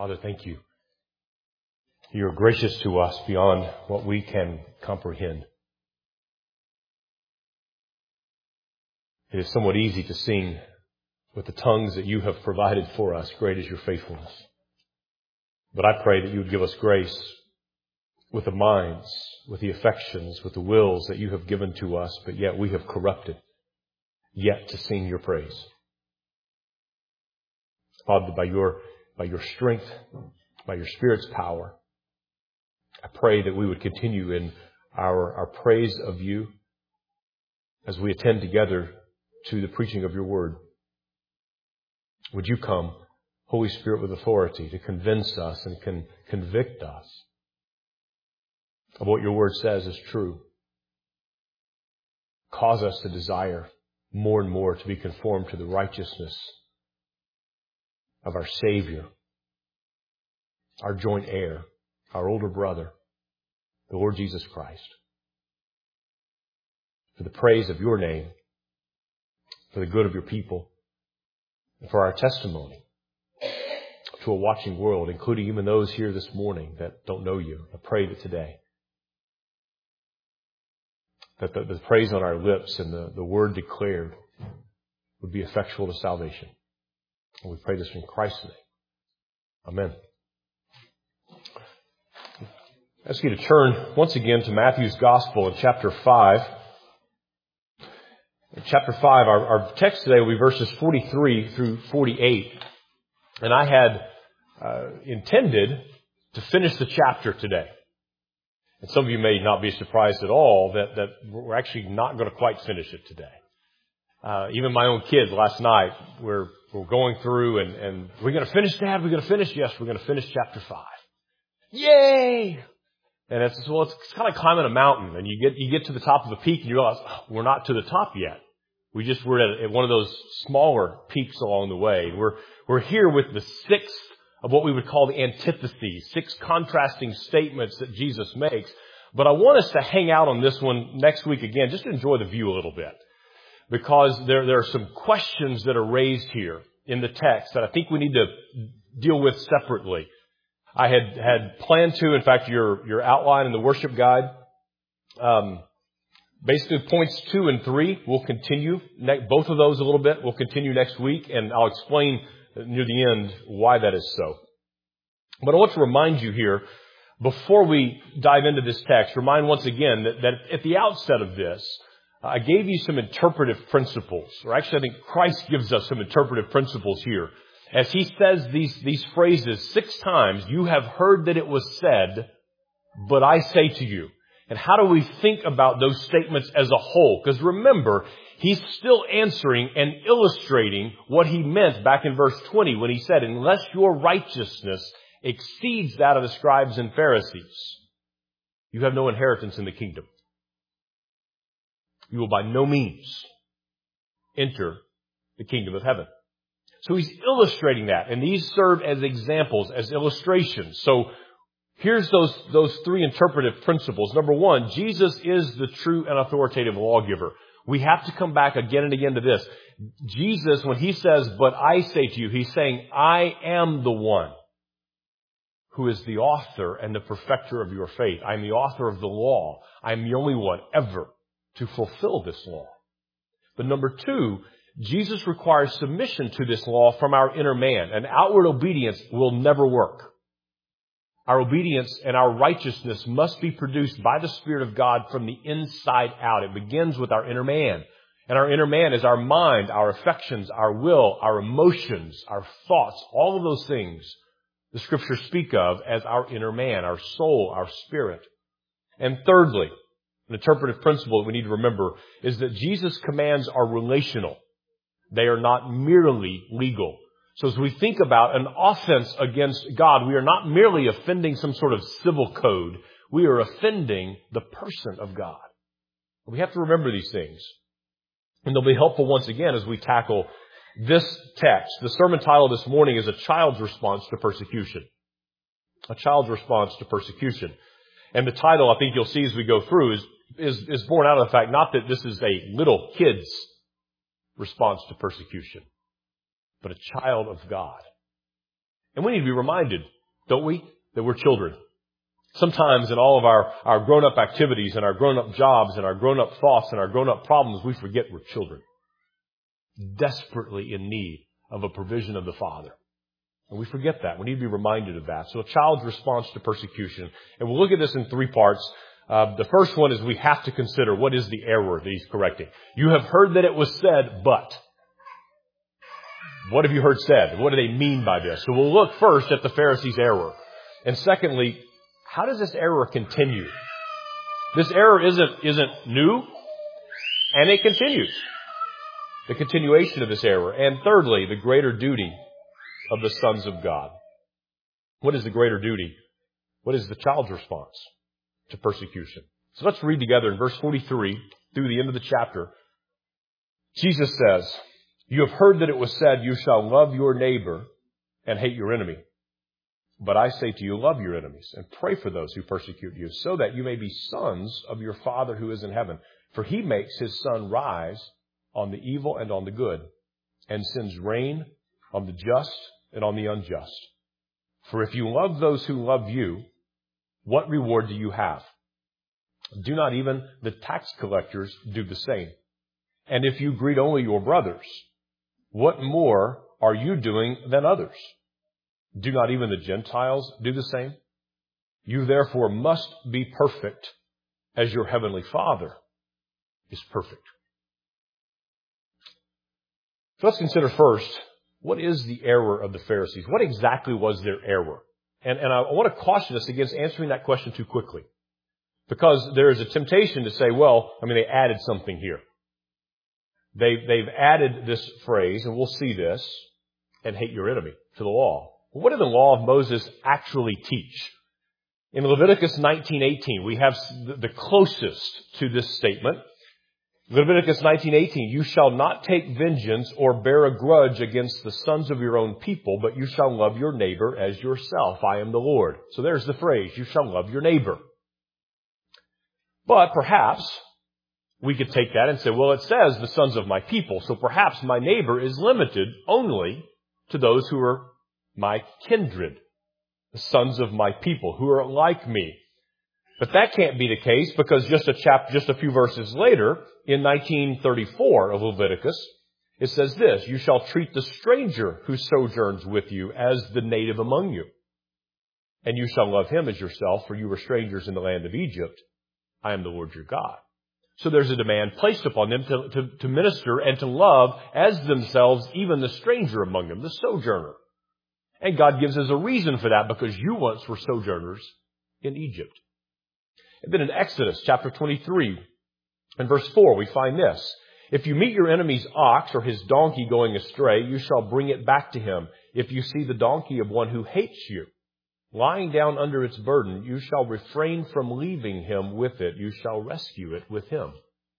Father, thank you. You are gracious to us beyond what we can comprehend. It is somewhat easy to sing with the tongues that you have provided for us. Great is your faithfulness. But I pray that you would give us grace with the minds, with the affections, with the wills that you have given to us, but yet we have corrupted, yet to sing your praise. Father, by your strength, by your Spirit's power, I pray that we would continue in our praise of you as we attend together to the preaching of your word. Would you come, Holy Spirit, with authority to convince us and convict us of what your word says is true. Cause us to desire more and more to be conformed to the righteousness of our Savior, our joint heir, our older brother, the Lord Jesus Christ. For the praise of your name, for the good of your people, and for our testimony to a watching world, including even those here this morning that don't know you. I pray that today, that the praise on our lips and the word declared would be effectual to salvation. And we pray this in Christ's name. Amen. I ask you to turn once again to Matthew's Gospel in chapter 5. In chapter 5, our text today will be verses 43 through 48. And I had intended to finish the chapter today. And some of you may not be surprised at all that we're actually not going to quite finish it today. Even my own kids last night were going through and we're going to finish, Dad? We're going to finish? Yes, we're going to finish chapter 5. Yay! And it's kind of like climbing a mountain, and you get to the top of the peak and you realize, we're not to the top yet. We're at one of those smaller peaks along the way. We're here with the sixth of what we would call the antitheses, 6 contrasting statements that Jesus makes. But I want us to hang out on this one next week again, just to enjoy the view a little bit. Because there are some questions that are raised here in the text that I think we need to deal with separately. I had planned to, in fact, your outline in the worship guide, basically points 2 and 3 will continue. Both of those a little bit will continue next week, and I'll explain near the end why that is so. But I want to remind you here, before we dive into this text, remind once again that at the outset of this, I gave you some interpretive principles, or actually I think Christ gives us some interpretive principles here. As he says these phrases 6 times, you have heard that it was said, but I say to you. And how do we think about those statements as a whole? Because remember, he's still answering and illustrating what he meant back in verse 20 when he said, unless your righteousness exceeds that of the scribes and Pharisees, you have no inheritance in the kingdom. You will by no means enter the kingdom of heaven. So he's illustrating that, and these serve as examples, as illustrations. So here's those 3 interpretive principles. Number 1, Jesus is the true and authoritative lawgiver. We have to come back again and again to this. Jesus, when he says, but I say to you, he's saying, I am the one who is the author and the perfecter of your faith. I'm the author of the law. I'm the only one ever to fulfill this law. But number 2, Jesus requires submission to this law from our inner man. And outward obedience will never work. Our obedience and our righteousness must be produced by the Spirit of God from the inside out. It begins with our inner man. And our inner man is our mind, our affections, our will, our emotions, our thoughts, all of those things the Scriptures speak of as our inner man, our soul, our spirit. And thirdly, an interpretive principle that we need to remember is that Jesus' commands are relational. They are not merely legal. So as we think about an offense against God, we are not merely offending some sort of civil code. We are offending the person of God. We have to remember these things. And they'll be helpful once again as we tackle this text. The sermon title this morning is A Child's Response to Persecution. A Child's Response to Persecution. And the title, I think you'll see as we go through, is born out of the fact not that this is a little kid's response to persecution, but a child of God. And we need to be reminded, don't we, that we're children. Sometimes in all of our grown-up activities and our grown-up jobs and our grown-up thoughts and our grown-up problems, we forget we're children, desperately in need of a provision of the Father. And we forget that. We need to be reminded of that. So a child's response to persecution. And we'll look at this in three parts. The first one is we have to consider what is the error that he's correcting. You have heard that it was said, but. What have you heard said? What do they mean by this? So we'll look first at the Pharisees' error. And secondly, how does this error continue? This error isn't new, and it continues. The continuation of this error. And thirdly, the greater duty of the sons of God. What is the greater duty? What is the child's response to persecution? So let's read together in verse 43 through the end of the chapter. Jesus says, "You have heard that it was said, 'You shall love your neighbor and hate your enemy.' But I say to you, love your enemies and pray for those who persecute you, so that you may be sons of your Father who is in heaven. For he makes his sun rise on the evil and on the good, and sends rain on the just and on the unjust. For if you love those who love you, what reward do you have? Do not even the tax collectors do the same? And if you greet only your brothers, what more are you doing than others? Do not even the Gentiles do the same? You therefore must be perfect as your heavenly Father is perfect." So let's consider first, what is the error of the Pharisees? What exactly was their error? And I want to caution us against answering that question too quickly. Because there is a temptation to say, they added something here. They've added this phrase, and we'll see this, and hate your enemy to the law. Well, what did the law of Moses actually teach? In Leviticus 19:18, we have the closest to this statement. Leviticus 19:18, "You shall not take vengeance or bear a grudge against the sons of your own people, but you shall love your neighbor as yourself. I am the Lord." So there's the phrase, you shall love your neighbor. But perhaps we could take that and say, it says the sons of my people, so perhaps my neighbor is limited only to those who are my kindred, the sons of my people, who are like me. But that can't be the case, because just a few verses later, in 19:34 of Leviticus, it says this, "You shall treat the stranger who sojourns with you as the native among you. And you shall love him as yourself, for you were strangers in the land of Egypt. I am the Lord your God." So there's a demand placed upon them to minister and to love as themselves even the stranger among them, the sojourner. And God gives us a reason for that, because you once were sojourners in Egypt. And then in Exodus chapter 23 and verse 4, we find this. "If you meet your enemy's ox or his donkey going astray, you shall bring it back to him. If you see the donkey of one who hates you lying down under its burden, you shall refrain from leaving him with it. You shall rescue it with him."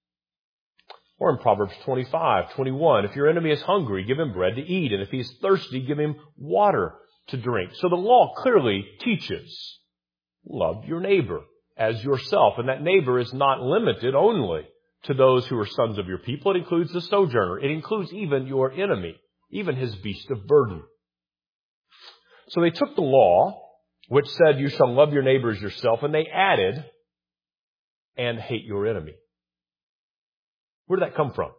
Or in Proverbs 25:21, "If your enemy is hungry, give him bread to eat. And if he is thirsty, give him water to drink." So the law clearly teaches, love your neighbor as yourself. And that neighbor is not limited only to those who are sons of your people. It includes the sojourner. It includes even your enemy, even his beast of burden. So they took the law, which said you shall love your neighbor as yourself, and they added, and hate your enemy. Where did that come from?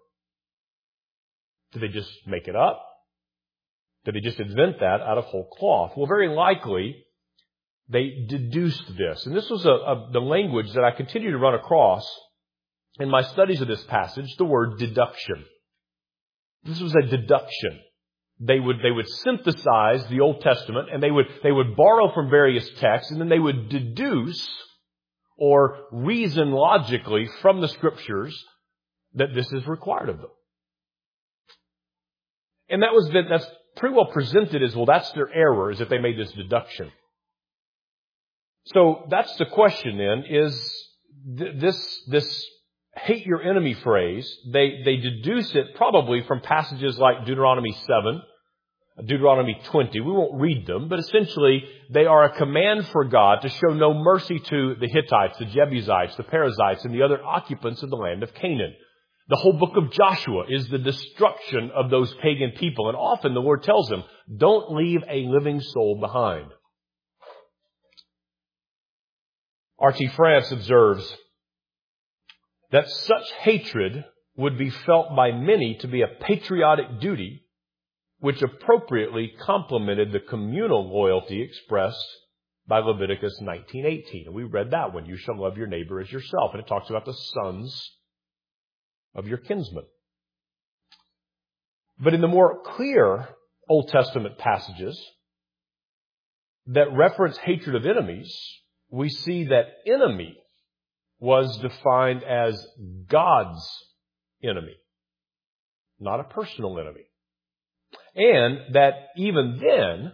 Did they just make it up? Did they just invent that out of whole cloth? Well, very likely they deduced this. And this was the language that I continue to run across in my studies of this passage, the word deduction. This was a deduction. They would synthesize the Old Testament, and they would borrow from various texts, and then they would deduce or reason logically from the Scriptures that this is required of them. And that's pretty well presented as, that's their error, is that they made this deduction. So that's the question then, is this hate your enemy phrase, they deduce it probably from passages like Deuteronomy 7, Deuteronomy 20. We won't read them, but essentially they are a command for God to show no mercy to the Hittites, the Jebusites, the Perizzites, and the other occupants of the land of Canaan. The whole book of Joshua is the destruction of those pagan people. And often the Lord tells them, don't leave a living soul behind. R.T. France observes that such hatred would be felt by many to be a patriotic duty, which appropriately complemented the communal loyalty expressed by Leviticus 19:18. And we read that one, you shall love your neighbor as yourself. And it talks about the sons of your kinsman. But in the more clear Old Testament passages that reference hatred of enemies, we see that enemy was defined as God's enemy, not a personal enemy. And that even then,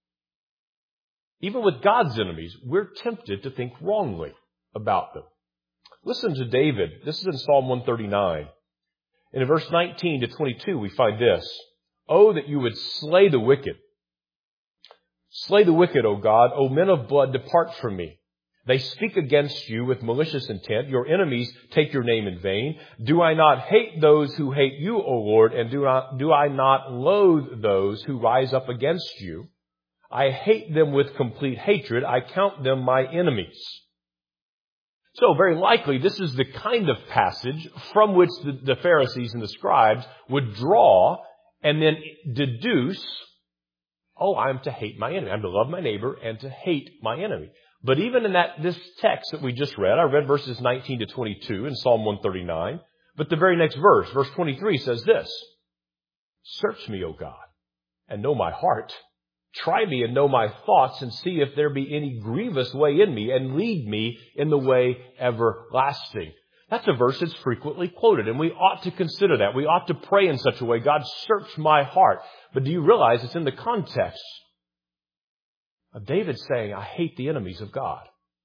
even with God's enemies, we're tempted to think wrongly about them. Listen to David. This is in Psalm 139. And in verse 19 to 22, we find this. Oh, that you would slay the wicked. Slay the wicked, O God. O men of blood, depart from me. They speak against you with malicious intent. Your enemies take your name in vain. Do I not hate those who hate you, O Lord? And do I not loathe those who rise up against you? I hate them with complete hatred. I count them my enemies. So very likely this is the kind of passage from which the Pharisees and the scribes would draw and then deduce, oh, I'm to hate my enemy. I'm to love my neighbor and to hate my enemy. But even in this text that we just read, I read verses 19 to 22 in Psalm 139, but the very next verse 23 says this, search me, O God, and know my heart. Try me and know my thoughts and see if there be any grievous way in me and lead me in the way everlasting. That's a verse that's frequently quoted, and we ought to consider that. We ought to pray in such a way, God, search my heart. But do you realize it's in the context of David saying, I hate the enemies of God?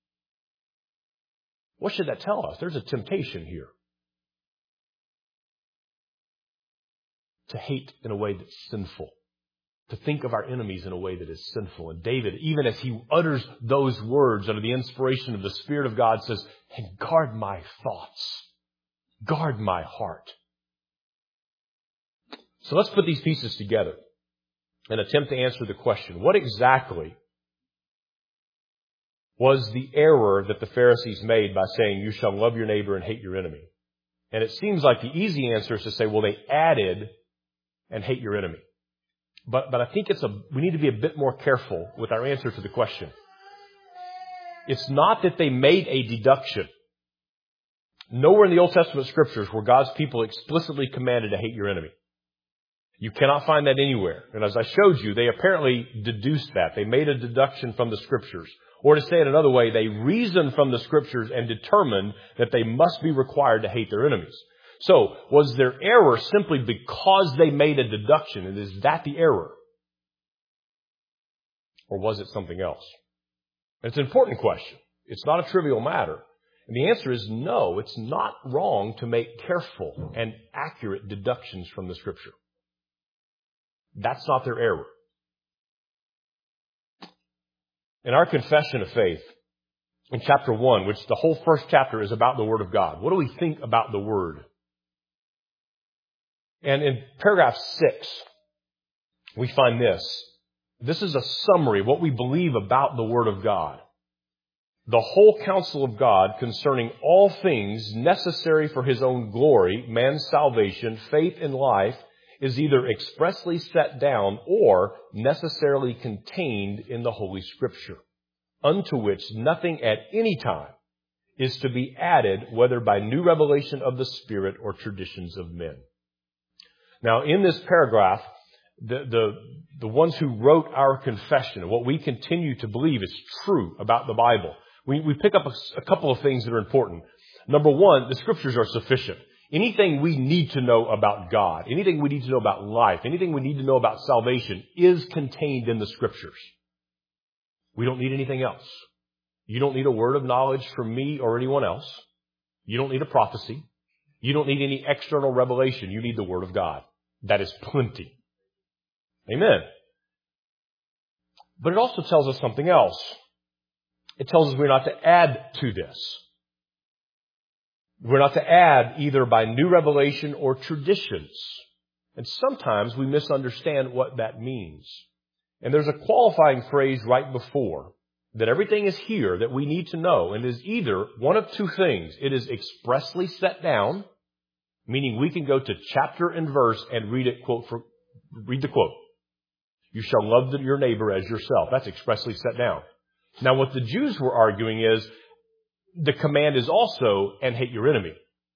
What should that tell us? There's a temptation here to hate in a way that's sinful. To think of our enemies in a way that is sinful. And David, even as he utters those words under the inspiration of the Spirit of God, says, and guard my thoughts. Guard my heart. So let's put these pieces together and attempt to answer the question, what exactly was the error that the Pharisees made by saying, you shall love your neighbor and hate your enemy? And it seems like the easy answer is to say, well, they added and hate your enemy. But I think we need to be a bit more careful with our answer to the question. It's not that they made a deduction. Nowhere in the Old Testament scriptures were God's people explicitly commanded to hate your enemy. You cannot find that anywhere. And as I showed you, they apparently deduced that. They made a deduction from the scriptures. Or to say it another way, they reasoned from the scriptures and determined that they must be required to hate their enemies. So, was their error simply because they made a deduction? And is that the error? Or was it something else? It's an important question. It's not a trivial matter. And the answer is no, it's not wrong to make careful and accurate deductions from the Scripture. That's not their error. In our confession of faith, in chapter 1, which the whole first chapter is about the Word of God, what do we think about the Word? And in paragraph 6, we find this. This is a summary of what we believe about the Word of God. The whole counsel of God concerning all things necessary for His own glory, man's salvation, faith, and life is either expressly set down or necessarily contained in the Holy Scripture, unto which nothing at any time is to be added, whether by new revelation of the Spirit or traditions of men. Now, in this paragraph, the ones who wrote our confession and what we continue to believe is true about the Bible, we pick up a couple of things that are important. Number one, the Scriptures are sufficient. Anything we need to know about God, anything we need to know about life, anything we need to know about salvation is contained in the Scriptures. We don't need anything else. You don't need a word of knowledge from me or anyone else. You don't need a prophecy. You don't need any external revelation. You need the Word of God. That is plenty. Amen. But it also tells us something else. It tells us we're not to add to this. We're not to add either by new revelation or traditions. And sometimes we misunderstand what that means. And there's a qualifying phrase right before that everything is here that we need to know. And it is either one of two things. It is expressly set down, meaning we can go to chapter and verse and read the quote. You shall love your neighbor as yourself. That's expressly set down. Now, what the Jews were arguing is the command is also, and hate your enemy.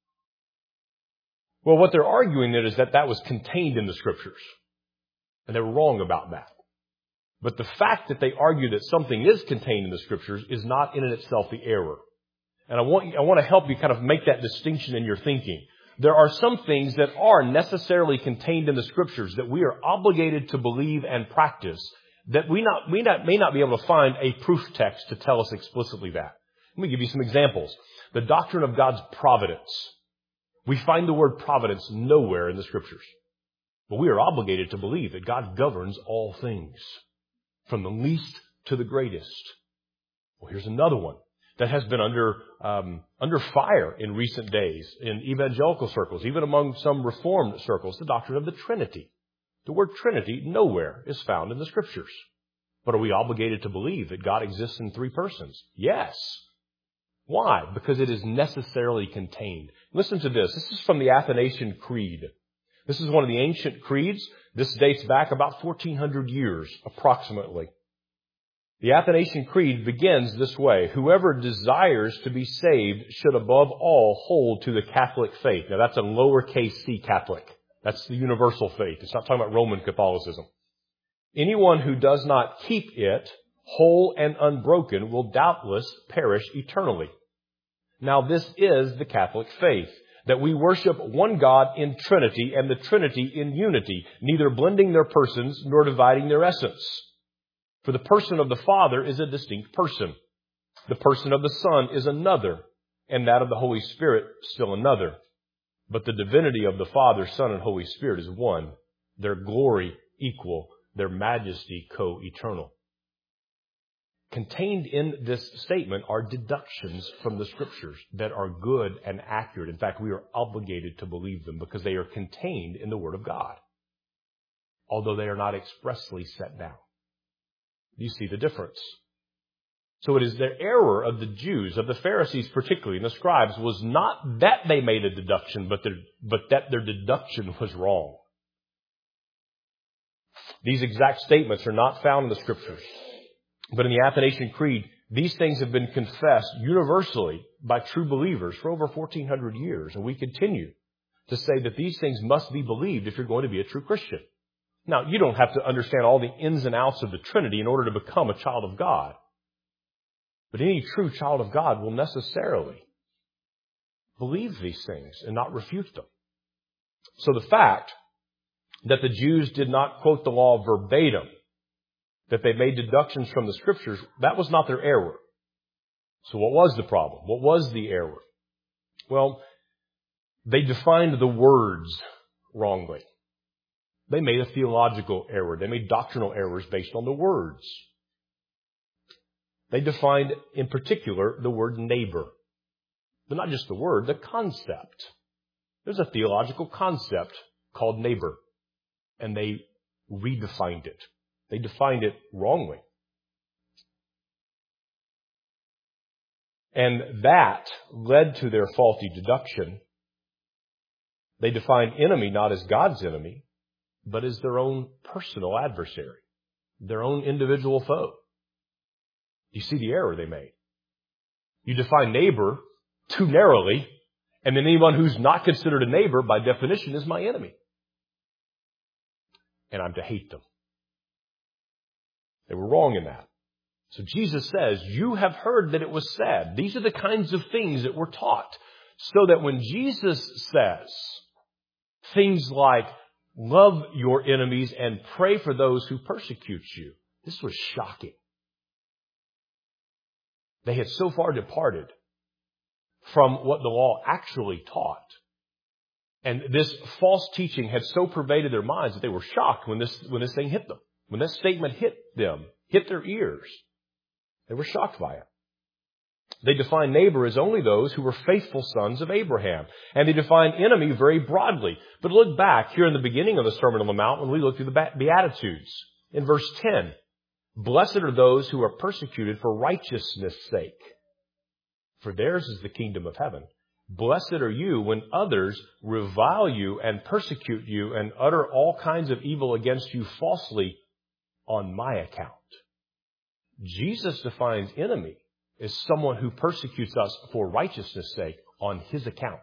Well, what they're arguing is that was contained in the Scriptures. And they were wrong about that. But the fact that they argue that something is contained in the Scriptures is not in and itself the error. And I want to help you kind of make that distinction in your thinking. There are some things that are necessarily contained in the Scriptures that we are obligated to believe and practice that we may not be able to find a proof text to tell us explicitly that. Let me give you some examples. The doctrine of God's providence. We find the word providence nowhere in the Scriptures. But we are obligated to believe that God governs all things, from the least to the greatest. Well, here's another one that has been under fire in recent days in evangelical circles, even among some Reformed circles, the doctrine of the Trinity. The word Trinity nowhere is found in the Scriptures. But are we obligated to believe that God exists in three persons? Yes. Why? Because it is necessarily contained. Listen to this. This is from the Athanasian Creed. This is one of the ancient creeds. This dates back about 1,400 years, approximately. The Athanasian Creed begins this way. Whoever desires to be saved should above all hold to the Catholic faith. Now that's a lowercase c Catholic. That's the universal faith. It's not talking about Roman Catholicism. Anyone who does not keep it whole and unbroken will doubtless perish eternally. Now this is the Catholic faith, that we worship one God in Trinity and the Trinity in unity, neither blending their persons nor dividing their essence. For the person of the Father is a distinct person. The person of the Son is another, and that of the Holy Spirit still another. But the divinity of the Father, Son, and Holy Spirit is one, their glory equal, their majesty co-eternal. Contained in this statement are deductions from the Scriptures that are good and accurate. In fact, we are obligated to believe them because they are contained in the Word of God, although they are not expressly set down. You see the difference. So it is the error of the Jews, of the Pharisees particularly, and the scribes, was not that they made a deduction, but that their deduction was wrong. These exact statements are not found in the Scriptures. But in the Athanasian Creed, these things have been confessed universally by true believers for over 1,400 years. And we continue to say that these things must be believed if you're going to be a true Christian. Now, you don't have to understand all the ins and outs of the Trinity in order to become a child of God. But any true child of God will necessarily believe these things and not refute them. So the fact that the Jews did not quote the law verbatim, that they made deductions from the Scriptures, that was not their error. So what was the problem? What was the error? Well, they defined the words wrongly. They made a theological error. They made doctrinal errors based on the words. They defined, in particular, the word neighbor. But not just the word, the concept. There's a theological concept called neighbor, and they redefined it. They defined it wrongly. And that led to their faulty deduction. They defined enemy not as God's enemy, but as their own personal adversary, their own individual foe. You see the error they made. You define neighbor too narrowly, and then anyone who's not considered a neighbor, by definition, is my enemy. And I'm to hate them. They were wrong in that. So Jesus says, you have heard that it was said. These are the kinds of things that were taught. So that when Jesus says things like, love your enemies and pray for those who persecute you, this was shocking. They had so far departed from what the law actually taught. And this false teaching had so pervaded their minds that they were shocked when this thing hit them. When this statement hit them, hit their ears, they were shocked by it. They define neighbor as only those who were faithful sons of Abraham. And they define enemy very broadly. But look back here in the beginning of the Sermon on the Mount when we look through the Beatitudes. In verse 10, blessed are those who are persecuted for righteousness' sake, for theirs is the kingdom of heaven. Blessed are you when others revile you and persecute you and utter all kinds of evil against you falsely on my account. Jesus defines enemy as someone who persecutes us for righteousness' sake on his account.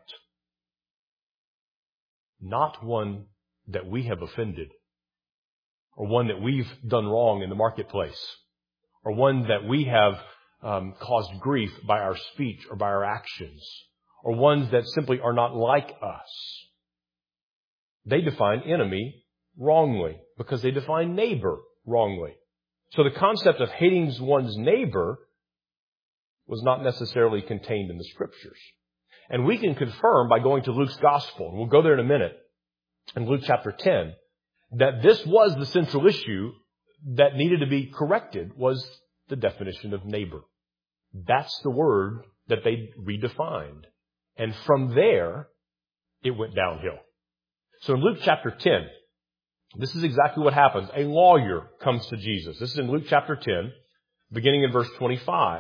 Not one that we have offended, or one that we've done wrong in the marketplace, or one that we have caused grief by our speech or by our actions, or ones that simply are not like us. They define enemy wrongly because they define neighbor wrongly. So the concept of hating one's neighbor was not necessarily contained in the Scriptures. And we can confirm by going to Luke's Gospel, and we'll go there in a minute, in Luke chapter 10, that this was the central issue that needed to be corrected, was the definition of neighbor. That's the word that they redefined. And from there, it went downhill. So in Luke chapter 10, this is exactly what happens. A lawyer comes to Jesus. This is in Luke chapter 10, beginning in verse 25.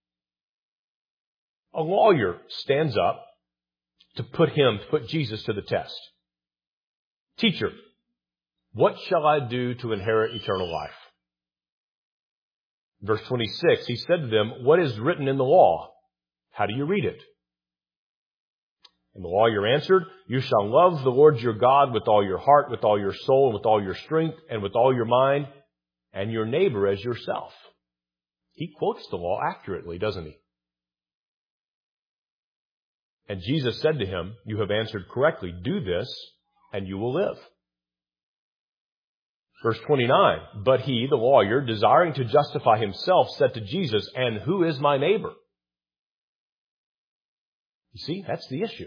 A lawyer stands up to put Jesus to the test. Teacher, what shall I do to inherit eternal life? Verse 26, he said to them, what is written in the law? How do you read it? And the lawyer answered, you shall love the Lord your God with all your heart, with all your soul, and with all your strength, and with all your mind, and your neighbor as yourself. He quotes the law accurately, doesn't he? And Jesus said to him, you have answered correctly. Do this, and you will live. Verse 29, but he, the lawyer, desiring to justify himself, said to Jesus, and who is my neighbor? You see, that's the issue.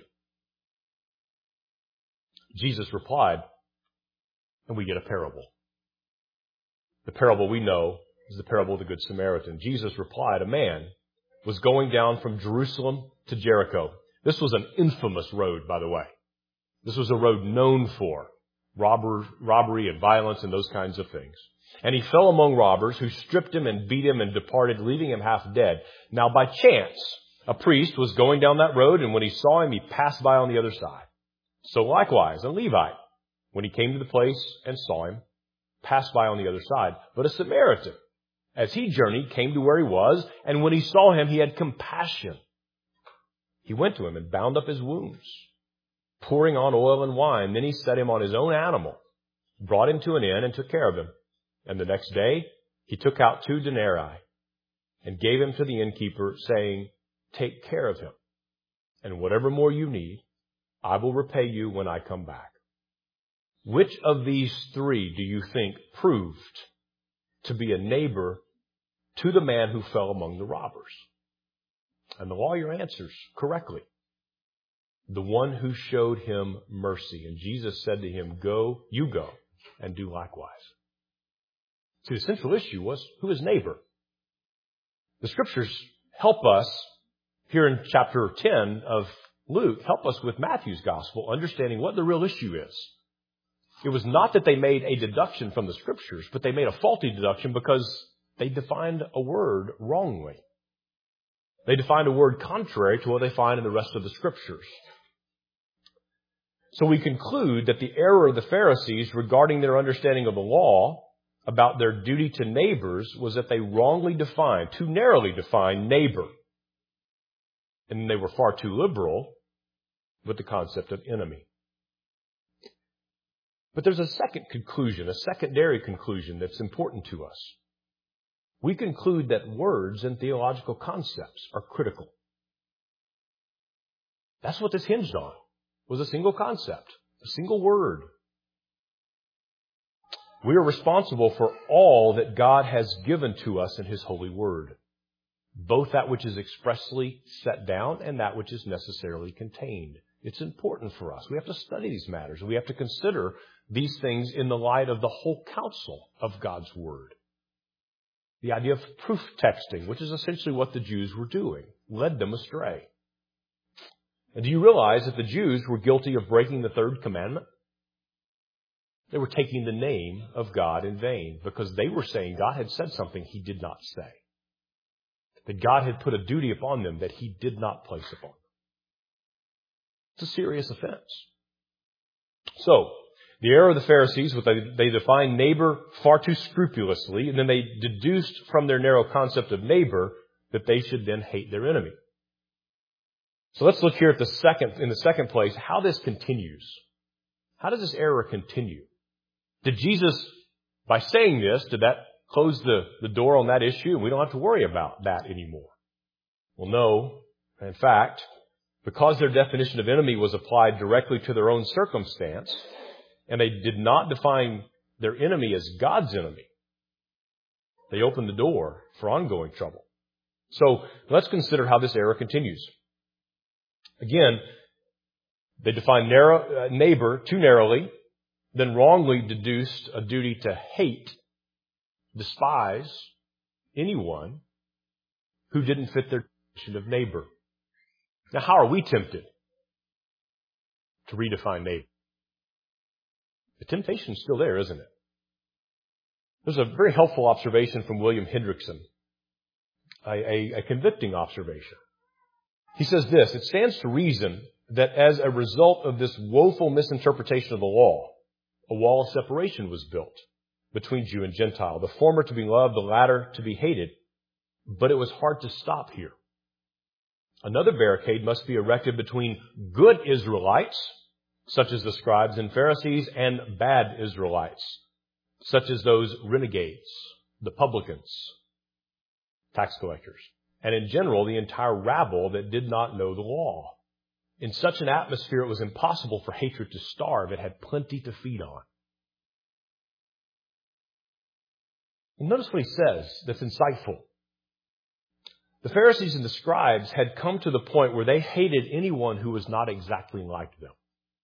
Jesus replied, and we get a parable. The parable we know is the parable of the Good Samaritan. Jesus replied, a man was going down from Jerusalem to Jericho. This was an infamous road, by the way. This was a road known for robbery and violence and those kinds of things. And he fell among robbers who stripped him and beat him and departed, leaving him half dead. Now by chance, a priest was going down that road, and when he saw him, he passed by on the other side. So likewise, a Levite, when he came to the place and saw him, passed by on the other side. But a Samaritan, as he journeyed, came to where he was, and when he saw him, he had compassion. He went to him and bound up his wounds, pouring on oil and wine. Then he set him on his own animal, brought him to an inn, and took care of him. And the next day, he took out 2 denarii and gave him to the innkeeper, saying, take care of him, and whatever more you need, I will repay you when I come back. Which of these 3 do you think proved to be a neighbor to the man who fell among the robbers? And the lawyer answers correctly. The one who showed him mercy. And Jesus said to him, go, and do likewise. See, the central issue was, who is neighbor? The Scriptures help us, here in chapter 10 of Luke, help us with Matthew's Gospel, understanding what the real issue is. It was not that they made a deduction from the Scriptures, but they made a faulty deduction because they defined a word wrongly. They defined a word contrary to what they find in the rest of the Scriptures. So we conclude that the error of the Pharisees regarding their understanding of the law about their duty to neighbors was that they wrongly defined, too narrowly defined, neighbor. And they were far too liberal with the concept of enemy. But there's a second conclusion, a secondary conclusion that's important to us. We conclude that words and theological concepts are critical. That's what this hinged on, was a single concept, a single word. We are responsible for all that God has given to us in His holy word, both that which is expressly set down and that which is necessarily contained. It's important for us. We have to study these matters. We have to consider these things in the light of the whole counsel of God's word. The idea of proof texting, which is essentially what the Jews were doing, led them astray. And do you realize that the Jews were guilty of breaking the third commandment? They were taking the name of God in vain because they were saying God had said something He did not say. That God had put a duty upon them that He did not place upon them. It's a serious offense. So, the error of the Pharisees was that they defined neighbor far too scrupulously, and then they deduced from their narrow concept of neighbor that they should then hate their enemy. So let's look here at in the second place, how this continues. How does this error continue? Did Jesus, by saying this, did that close the door on that issue and we don't have to worry about that anymore? Well, no. In fact, because their definition of enemy was applied directly to their own circumstance, and they did not define their enemy as God's enemy, they opened the door for ongoing trouble. So let's consider how this error continues. Again, they defined neighbor too narrowly, then wrongly deduced a duty to hate, despise anyone who didn't fit their definition of neighbor. Now, how are we tempted to redefine neighbor? The temptation is still there, isn't it? There's a very helpful observation from William Hendrickson, a convicting observation. He says this: it stands to reason that as a result of this woeful misinterpretation of the law, a wall of separation was built between Jew and Gentile, the former to be loved, the latter to be hated. But it was hard to stop here. Another barricade must be erected between good Israelites, such as the scribes and Pharisees, and bad Israelites, such as those renegades, the publicans, tax collectors, and in general, the entire rabble that did not know the law. In such an atmosphere, it was impossible for hatred to starve. It had plenty to feed on. And notice what he says that's insightful. The Pharisees and the scribes had come to the point where they hated anyone who was not exactly like them,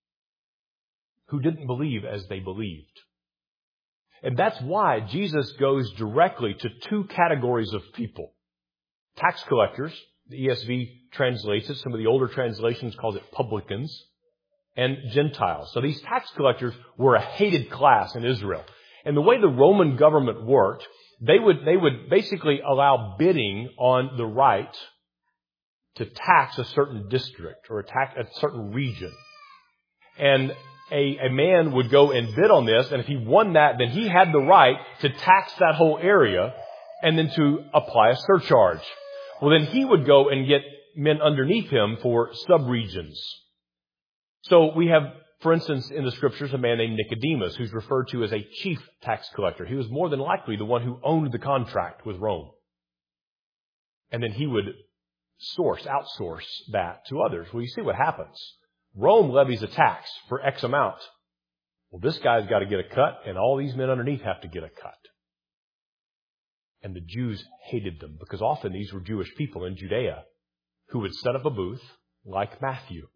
who didn't believe as they believed. And that's why Jesus goes directly to two categories of people. Tax collectors, the ESV translates it, some of the older translations calls it publicans, and Gentiles. So these tax collectors were a hated class in Israel. And the way the Roman government worked, they would basically allow bidding on the right to tax a certain district or tax a certain region. And a man would go and bid on this, and if he won that, then he had the right to tax that whole area and then to apply a surcharge. Well, then he would go and get men underneath him for sub-regions. So we have, for instance, in the scriptures, a man named Nicodemus, who's referred to as a chief tax collector. He was more than likely the one who owned the contract with Rome. And then he would outsource that to others. Well, you see what happens. Rome levies a tax for X amount. Well, this guy's got to get a cut, and all these men underneath have to get a cut. And the Jews hated them because often these were Jewish people in Judea who would set up a booth like Matthew,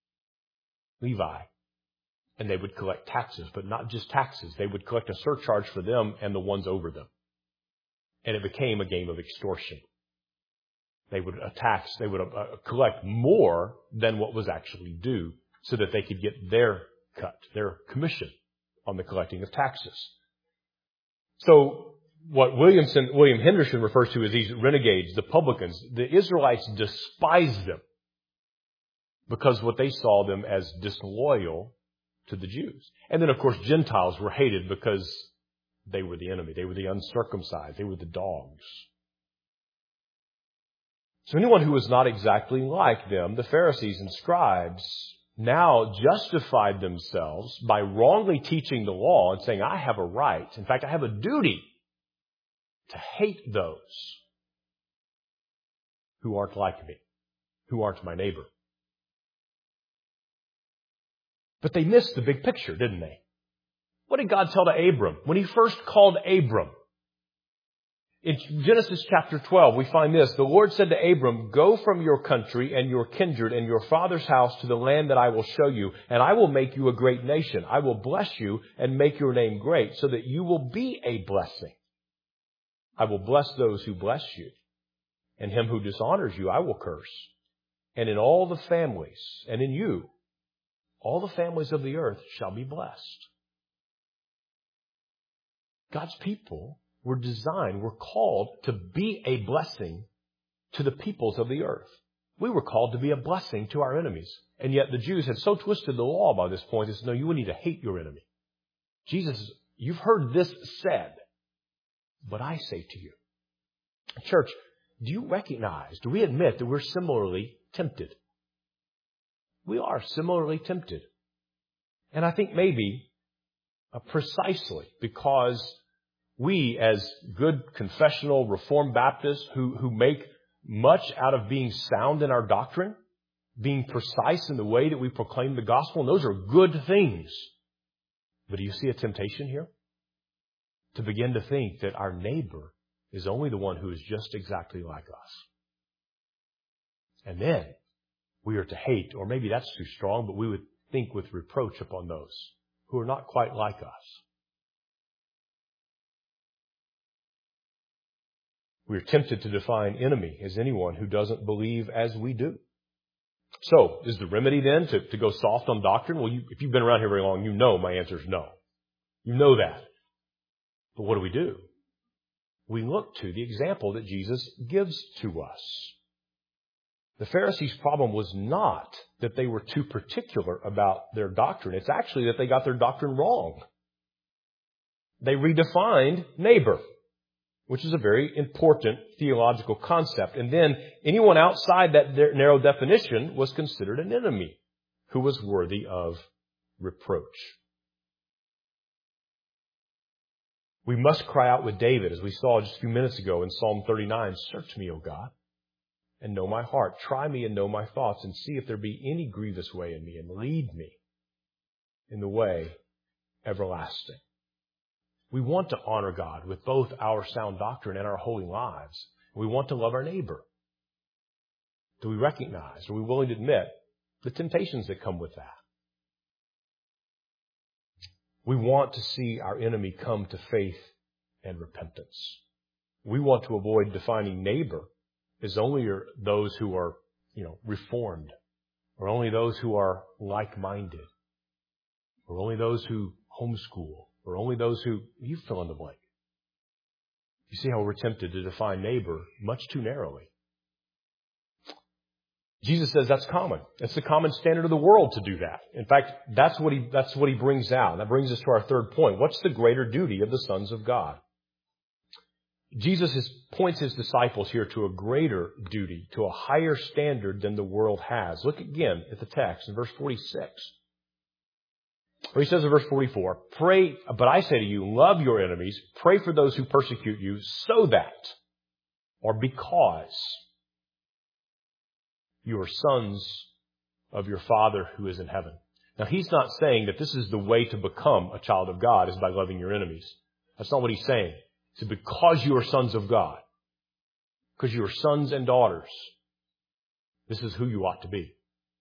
Levi, and they would collect taxes, but not just taxes. They would collect a surcharge for them and the ones over them. And it became a game of extortion. They would collect more than what was actually due so that they could get their cut, their commission on the collecting of taxes. So what William Henderson refers to as these renegades, the publicans, the Israelites despised them because what they saw them as disloyal to the Jews. And then, of course, Gentiles were hated because they were the enemy. They were the uncircumcised. They were the dogs. So anyone who was not exactly like them, the Pharisees and scribes, now justified themselves by wrongly teaching the law and saying, I have a right. In fact, I have a duty to hate those who aren't like me, who aren't my neighbor. But they missed the big picture, didn't they? What did God tell to Abram when he first called Abram? In Genesis chapter 12, we find this. The Lord said to Abram, go from your country and your kindred and your father's house to the land that I will show you, and I will make you a great nation. I will bless you and make your name great so that you will be a blessing. I will bless those who bless you, and him who dishonors you I will curse. And in all the families, and in you, all the families of the earth shall be blessed. God's people were designed, were called to be a blessing to the peoples of the earth. We were called to be a blessing to our enemies. And yet the Jews had so twisted the law by this point, they said, no, you need to hate your enemy. Jesus, you've heard this said, but I say to you. Church, do you recognize, do we admit that we're similarly tempted? We are similarly tempted. And I think maybe precisely because we as good confessional Reformed Baptists who make much out of being sound in our doctrine, being precise in the way that we proclaim the gospel, and those are good things. But do you see a temptation here? To begin to think that our neighbor is only the one who is just exactly like us. And then we are to hate, or maybe that's too strong, but we would think with reproach upon those who are not quite like us. We are tempted to define enemy as anyone who doesn't believe as we do. So, is the remedy then to go soft on doctrine? Well, if you've been around here very long, you know my answer is no. You know that. But what do? We look to the example that Jesus gives to us. The Pharisees' problem was not that they were too particular about their doctrine. It's actually that they got their doctrine wrong. They redefined neighbor, which is a very important theological concept. And then anyone outside that narrow definition was considered an enemy who was worthy of reproach. We must cry out with David, as we saw just a few minutes ago in Psalm 39, search me, O God, and know my heart. Try me and know my thoughts, and see if there be any grievous way in me, and lead me in the way everlasting. We want to honor God with both our sound doctrine and our holy lives. We want to love our neighbor. Do we recognize, are we willing to admit the temptations that come with that? We want to see our enemy come to faith and repentance. We want to avoid defining neighbor as only those who are, reformed, or only those who are like-minded, or only those who homeschool, or only those who, you fill in the blank. You see how we're tempted to define neighbor much too narrowly. Jesus says that's common. It's the common standard of the world to do that. In fact, that's what he brings out. That brings us to our third point. What's the greater duty of the sons of God? Jesus points his disciples here to a greater duty, to a higher standard than the world has. Look again at the text in verse 46. Or he says in verse 44, pray, but I say to you, love your enemies, pray for those who persecute you, so that, or because, you are sons of your Father who is in heaven. Now, he's not saying that this is the way to become a child of God, is by loving your enemies. That's not what he's saying. He said, because you are sons of God, because you are sons and daughters, this is who you ought to be.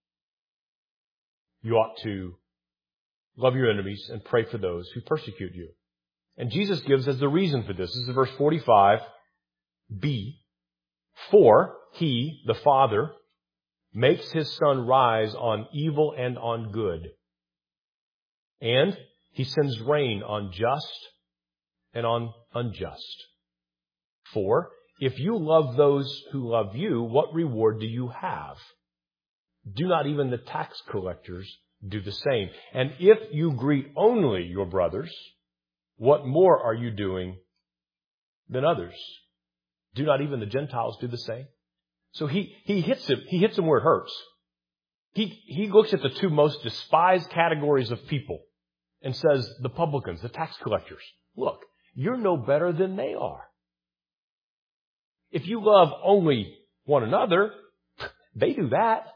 You ought to love your enemies and pray for those who persecute you. And Jesus gives us the reason for this. This is verse 45b. For he, the Father, makes his sun rise on evil and on good. And he sends rain on just and on unjust. For if you love those who love you, what reward do you have? Do not even the tax collectors do the same? And if you greet only your brothers, what more are you doing than others? Do not even the Gentiles do the same? So he hits him where it hurts. He looks at the two most despised categories of people and says, the publicans, the tax collectors, look, you're no better than they are. If you love only one another, they do that.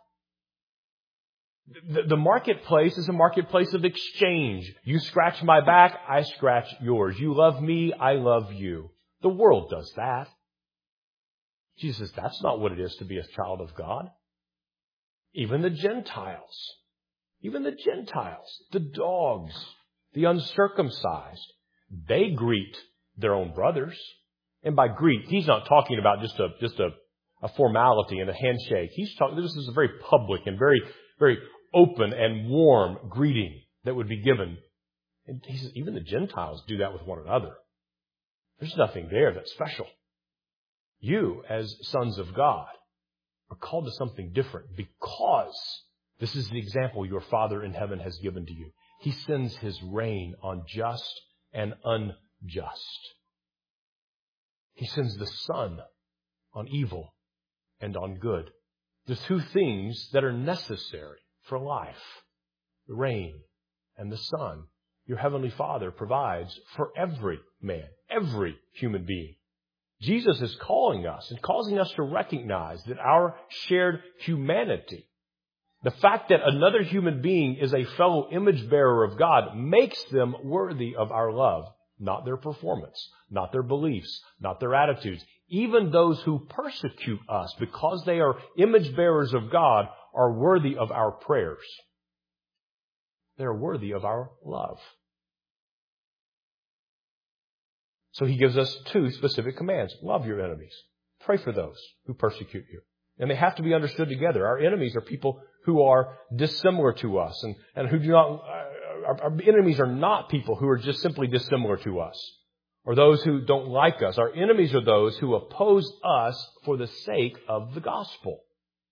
The marketplace is a marketplace of exchange. You scratch my back, I scratch yours. You love me, I love you. The world does that. Jesus says that's not what it is to be a child of God. Even the Gentiles, the dogs, the uncircumcised, they greet their own brothers. And by greet, he's not talking about just a formality and a handshake. He's talking, this is a very public and very, very open and warm greeting that would be given. And he says, even the Gentiles do that with one another. There's nothing there that's special. You, as sons of God, are called to something different because this is the example your Father in heaven has given to you. He sends His rain on just and unjust. He sends the sun on evil and on good. The two things that are necessary for life, the rain and the sun, your Heavenly Father provides for every man, every human being. Jesus is calling us and causing us to recognize that our shared humanity, the fact that another human being is a fellow image bearer of God, makes them worthy of our love, not their performance, not their beliefs, not their attitudes. Even those who persecute us because they are image bearers of God are worthy of our prayers. They are worthy of our love. So He gives us two specific commands. Love your enemies. Pray for those who persecute you. And they have to be understood together. Our enemies are people who are dissimilar to us and who do not, our enemies are not people who are just simply dissimilar to us or those who don't like us. Our enemies are those who oppose us for the sake of the gospel.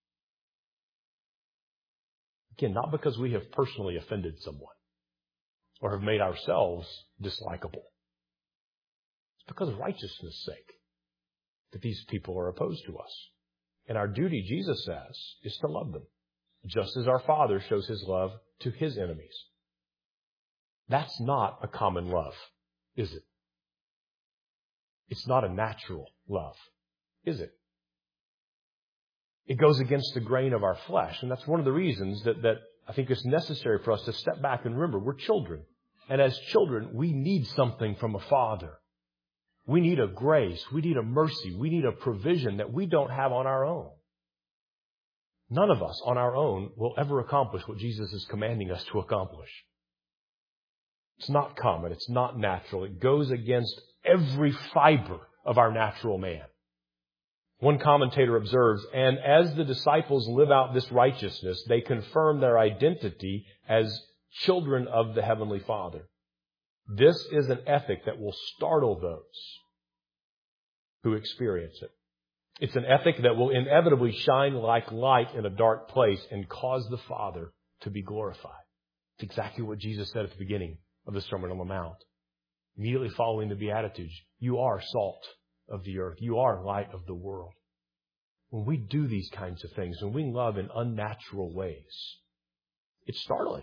Again, not because we have personally offended someone or have made ourselves dislikable. It's because of righteousness' sake that these people are opposed to us. And our duty, Jesus says, is to love them, just as our Father shows His love to His enemies. That's not a common love, is it? It's not a natural love, is it? It goes against the grain of our flesh. And that's one of the reasons that I think it's necessary for us to step back and remember we're children. And as children, we need something from a Father. We need a grace. We need a mercy. We need a provision that we don't have on our own. None of us on our own will ever accomplish what Jesus is commanding us to accomplish. It's not common. It's not natural. It goes against every fiber of our natural man. One commentator observes, and as the disciples live out this righteousness, they confirm their identity as children of the Heavenly Father. This is an ethic that will startle those who experience it. It's an ethic that will inevitably shine like light in a dark place and cause the Father to be glorified. It's exactly what Jesus said at the beginning of the Sermon on the Mount. Immediately following the Beatitudes, you are salt of the earth. You are light of the world. When we do these kinds of things, when we love in unnatural ways, it's startling.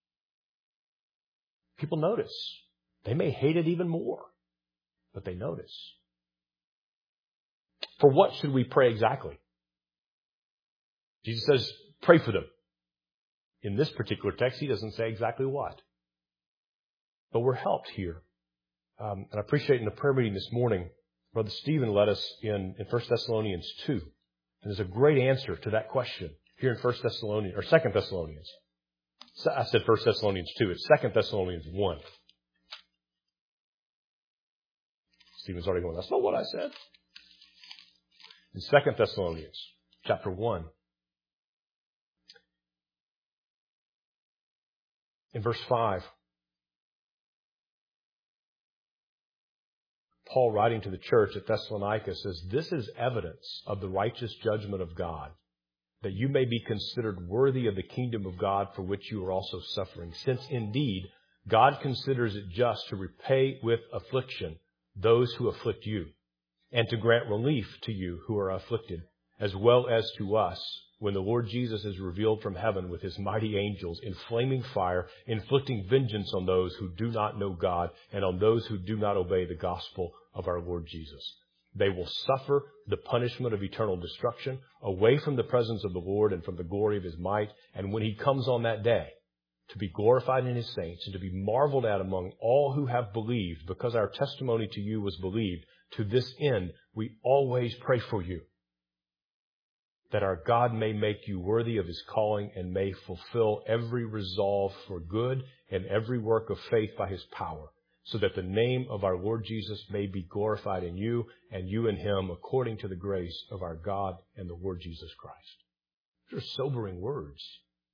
People notice. They may hate it even more, but they notice. For what should we pray exactly? Jesus says, pray for them. In this particular text, He doesn't say exactly what. But we're helped here. And I appreciate in the prayer meeting this morning, Brother Stephen led us in 1 Thessalonians 2. And there's a great answer to that question here in 2 Thessalonians. I said 1 Thessalonians 2. It's 2 Thessalonians 1. Stephen's already going, that's not what I said. In 2 Thessalonians chapter 1. In verse 5. Paul, writing to the church at Thessalonica, says, this is evidence of the righteous judgment of God, that you may be considered worthy of the kingdom of God for which you are also suffering, since indeed God considers it just to repay with affliction those who afflict you, and to grant relief to you who are afflicted, as well as to us, when the Lord Jesus is revealed from heaven with His mighty angels in flaming fire, inflicting vengeance on those who do not know God and on those who do not obey the gospel of our Lord Jesus. They will suffer the punishment of eternal destruction away from the presence of the Lord and from the glory of His might. And when He comes on that day, to be glorified in His saints and to be marveled at among all who have believed, because our testimony to you was believed, to this end we always pray for you, that our God may make you worthy of His calling and may fulfill every resolve for good and every work of faith by His power, so that the name of our Lord Jesus may be glorified in you and you in him, according to the grace of our God and the Lord Jesus Christ. These are sobering words.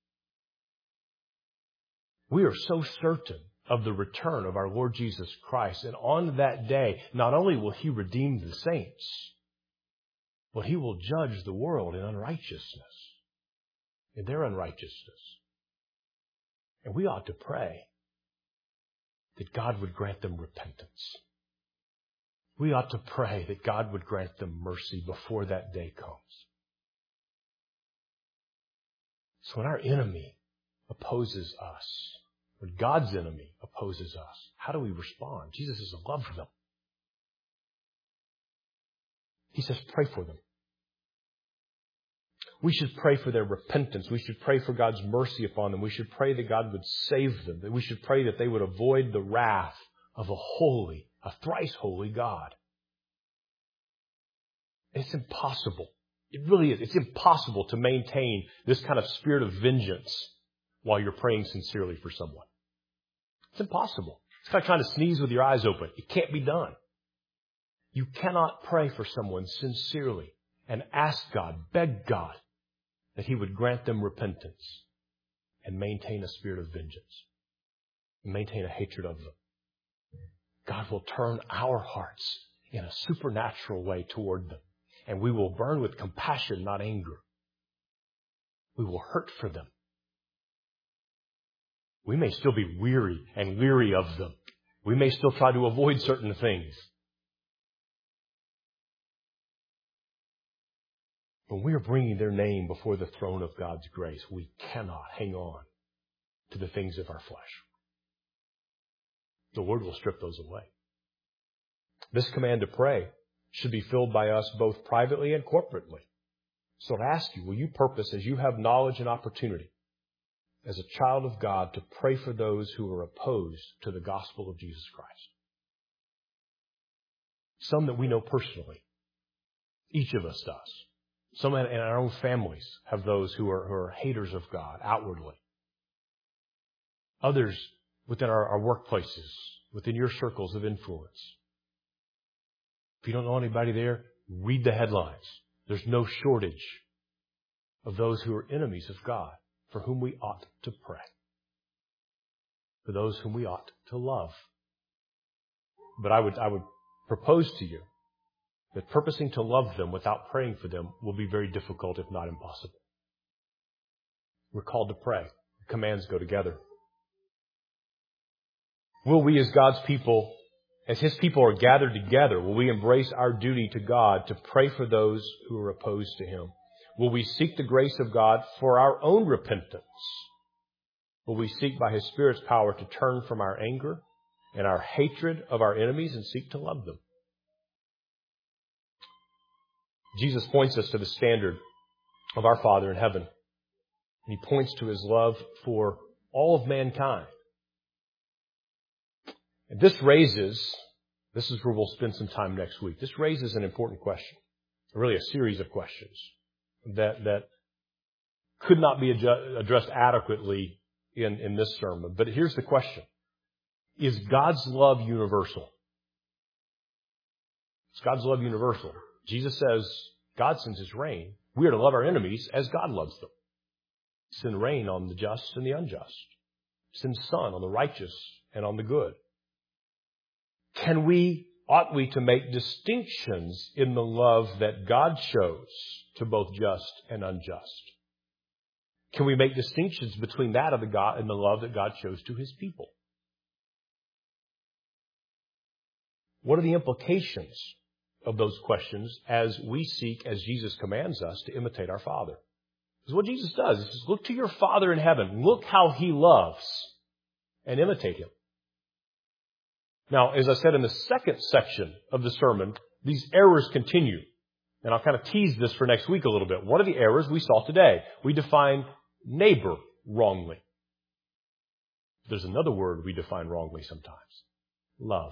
We are so certain of the return of our Lord Jesus Christ. And on that day, not only will he redeem the saints, but he will judge the world in unrighteousness, in their unrighteousness. And we ought to pray that God would grant them repentance. We ought to pray that God would grant them mercy before that day comes. So when our enemy opposes us, when God's enemy opposes us, how do we respond? Jesus says, love them. He says, pray for them. We should pray for their repentance. We should pray for God's mercy upon them. We should pray that God would save them. That we should pray that they would avoid the wrath of a thrice holy God. And it's impossible. It really is. It's impossible to maintain this kind of spirit of vengeance while you're praying sincerely for someone. It's impossible. It's like trying to sneeze with your eyes open. It can't be done. You cannot pray for someone sincerely and ask God, beg God, that he would grant them repentance and maintain a spirit of vengeance and maintain a hatred of them. God will turn our hearts in a supernatural way toward them, and we will burn with compassion, not anger. We will hurt for them. We may still be weary and leery of them. We may still try to avoid certain things. When we are bringing their name before the throne of God's grace, we cannot hang on to the things of our flesh. The Lord will strip those away. This command to pray should be filled by us both privately and corporately. So I ask you, will you purpose, as you have knowledge and opportunity, as a child of God, to pray for those who are opposed to the gospel of Jesus Christ? Some that we know personally. Each of us does. Some in our own families have those who are haters of God outwardly. Others within our workplaces, within your circles of influence. If you don't know anybody there, read the headlines. There's no shortage of those who are enemies of God, for whom we ought to pray, for those whom we ought to love. But I would propose to you that purposing to love them without praying for them will be very difficult, if not impossible. We're called to pray. The commands go together. Will we, as God's people, as his people are gathered together, will we embrace our duty to God to pray for those who are opposed to him? Will we seek the grace of God for our own repentance? Will we seek by his Spirit's power to turn from our anger and our hatred of our enemies and seek to love them? Jesus points us to the standard of our Father in heaven. And he points to his love for all of mankind. And this is where we'll spend some time next week. This raises an important question, really a series of questions that could not be addressed adequately in this sermon. But here's the question. Is God's love universal? Is God's love universal? Jesus says God sends his rain. We are to love our enemies as God loves them. Send rain on the just and the unjust. Send sun on the righteous and on the good. Ought we to make distinctions in the love that God shows to both just and unjust? Can we make distinctions between that of the God and the love that God shows to his people? What are the implications of those questions as we seek, as Jesus commands us, to imitate our Father? Because what Jesus does is says, look to your Father in heaven. Look how he loves and imitate him. Now, as I said in the second section of the sermon, these errors continue. And I'll kind of tease this for next week a little bit. What are the errors we saw today? We define neighbor wrongly. There's another word we define wrongly sometimes. Love.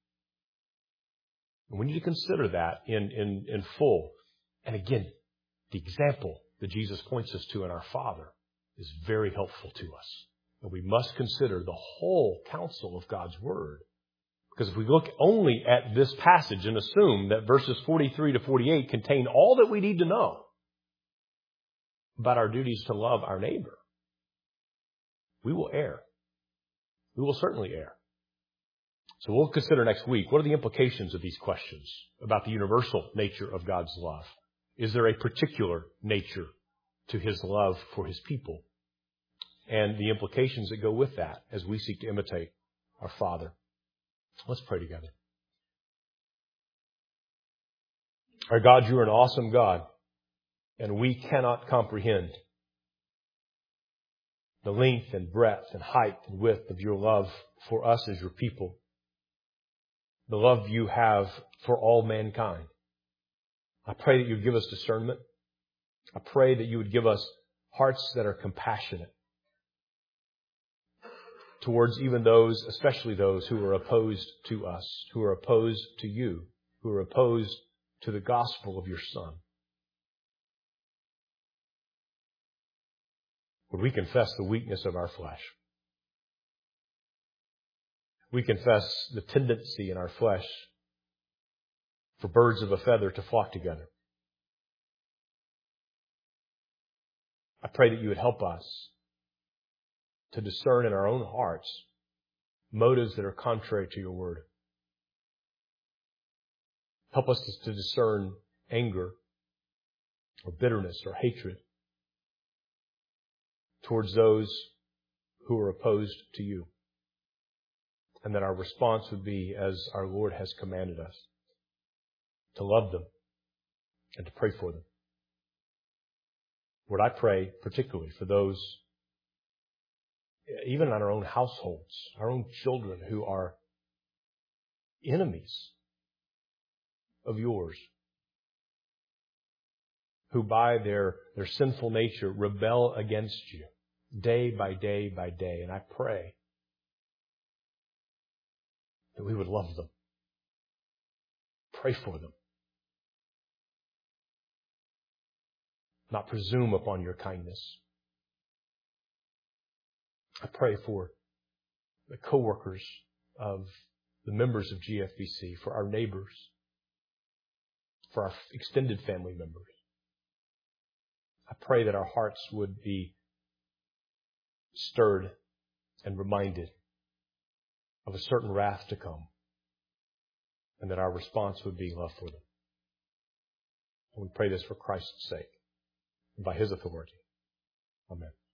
And we need to consider that in full. And again, the example that Jesus points us to in our Father is very helpful to us. And we must consider the whole counsel of God's Word Because if we look only at this passage and assume that verses 43 to 48 contain all that we need to know about our duties to love our neighbor, we will err. We will certainly err. So we'll consider next week, what are the implications of these questions about the universal nature of God's love? Is there a particular nature to His love for His people? And the implications that go with that as we seek to imitate our Father. Let's pray together. Our God, You are an awesome God, and we cannot comprehend the length and breadth and height and width of Your love for us as Your people. The love You have for all mankind. I pray that You'd give us discernment. I pray that You would give us hearts that are compassionate towards even those, especially those who are opposed to us, who are opposed to You, who are opposed to the gospel of Your Son. Lord, we confess the weakness of our flesh. We confess the tendency in our flesh for birds of a feather to flock together. I pray that You would help us to discern in our own hearts motives that are contrary to Your word. Help us to discern anger or bitterness or hatred towards those who are opposed to You. And that our response would be as our Lord has commanded us, to love them and to pray for them. Lord, I pray particularly for those, even in our own households, our own children who are enemies of Yours, who by their sinful nature rebel against You day by day by day. And I pray that we would love them, pray for them, not presume upon Your kindness. I pray for the co-workers of the members of GFBC, for our neighbors, for our extended family members. I pray that our hearts would be stirred and reminded of a certain wrath to come, and that our response would be love for them. And we pray this for Christ's sake and by His authority. Amen.